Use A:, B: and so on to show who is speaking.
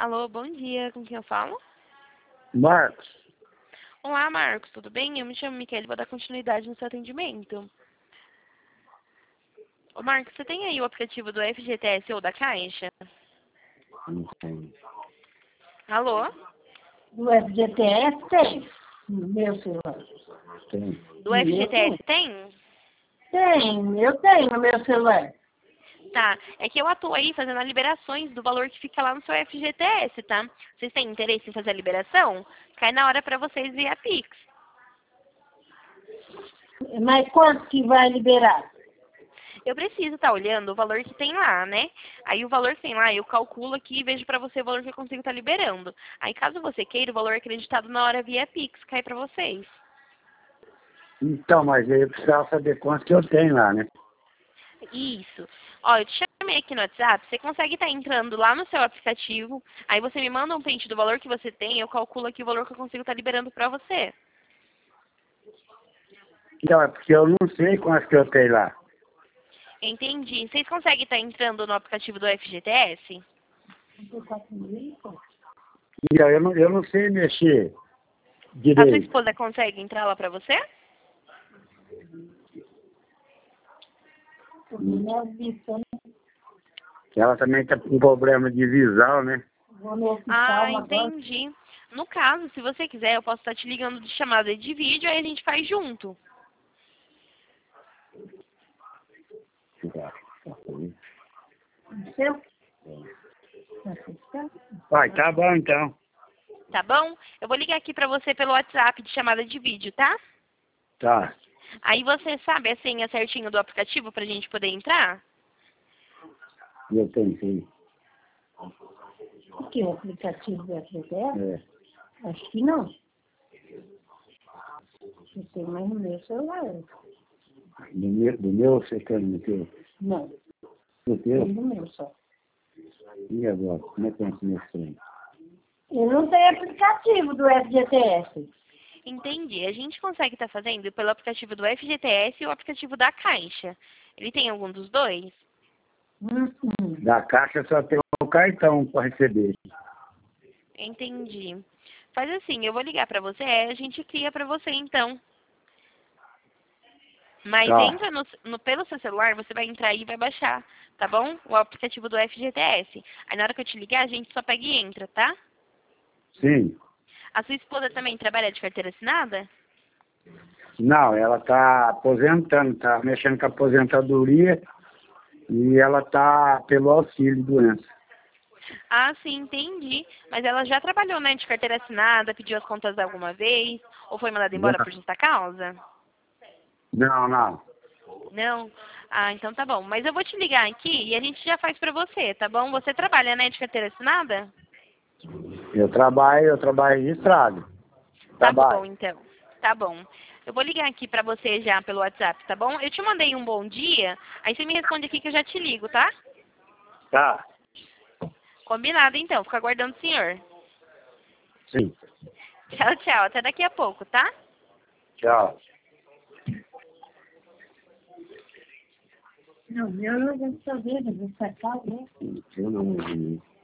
A: Alô, bom dia. Com quem eu falo?
B: Marcos,
A: Olá, Marcos. Tudo bem? Eu me chamo Miquele e vou dar continuidade no seu atendimento. Ô, Marcos, você tem aí o aplicativo do FGTS ou da Caixa?
B: não tem.
A: Alô?
C: Do FGTS tem. No meu celular.
B: Tem.
A: Do FGTS tem?
C: Tem, eu tenho no meu celular.
A: Tá. É que eu atuo aí fazendo as liberações do valor que fica lá no seu FGTS, tá? Vocês têm interesse em fazer a liberação? Cai na hora pra vocês via Pix.
C: Mas quanto que vai liberar?
A: Eu preciso estar olhando o valor que tem lá, né? Aí o valor que tem lá, eu calculo aqui e vejo pra você o valor que eu consigo estar liberando. Aí caso você queira, o valor acreditado na hora via Pix cai pra vocês.
B: Então, mas aí eu precisava saber quanto que eu tenho lá, né?
A: Isso. Ó, eu te chamei aqui no WhatsApp, você consegue estar entrando lá no seu aplicativo, aí você me manda um print do valor que você tem, eu calculo aqui o valor que eu consigo estar liberando pra você.
B: Então, é porque eu não sei quanto que eu tenho lá.
A: Entendi. Vocês conseguem estar entrando no aplicativo do FGTS?
B: Então, eu não sei mexer
A: A sua
B: direito.
A: esposa consegue entrar lá pra você?
B: Ela também tá com problema de visão, né?
C: Vou no hospital
A: Ah,
C: agora.
A: entendi. No caso, se você quiser, eu posso estar te ligando de chamada de vídeo, aí a gente faz junto.
C: Seu?
B: Vai, tá bom então.
A: Tá bom? Eu vou ligar aqui pra você pelo WhatsApp de chamada de vídeo, tá?
B: Tá.
A: Aí você sabe a senha certinho do aplicativo pra gente poder entrar?
B: Eu tenho sim.
C: O que? O aplicativo do FGTS?
B: É.
C: Acho que não. Eu tenho mais no meu celular.
B: Do meu você quer no teu?
C: Não,
B: No teu?
C: tem no meu só.
B: E agora? Como é que é esse meu trem?
C: Eu não tenho aplicativo do FGTS.
A: Entendi. A gente consegue estar fazendo pelo aplicativo do FGTS e o aplicativo da Caixa. Ele tem algum dos dois?
B: Da caixa só tem o cartão para receber.
A: Entendi. Faz assim, eu vou ligar pra você, aí a gente cria pra você então. Mas
B: Tá.
A: entra pelo seu celular, você vai entrar aí e vai baixar, tá bom? O aplicativo do FGTS. Aí na hora que eu te ligar, a gente só pega e entra, tá?
B: Sim.
A: A sua esposa também trabalha de carteira assinada?
B: Não, ela tá aposentando, tá mexendo com a aposentadoria e ela tá pelo auxílio doença.
A: Ah, sim, entendi. Mas ela já trabalhou, né, de carteira assinada, pediu as contas alguma vez? Ou foi mandada embora por justa causa?
B: Não, não.
A: Não? Ah, então tá bom. Mas eu vou te ligar aqui e a gente já faz pra você, tá bom? Você trabalha, né, de carteira assinada?
B: Eu trabalho registrado.
A: Tá bom,
B: Trabalho.
A: então. Tá bom. Eu vou ligar aqui pra você já pelo WhatsApp, tá bom? Eu te mandei um bom dia, aí você me responde aqui que eu já te ligo, tá?
B: Tá.
A: Combinado, então. Fico aguardando o senhor.
B: Sim.
A: Tchau, tchau. Até daqui a pouco, tá?
B: Tchau.
C: Não, eu não vou saber, eu vou sacar, né?
B: Eu não vi.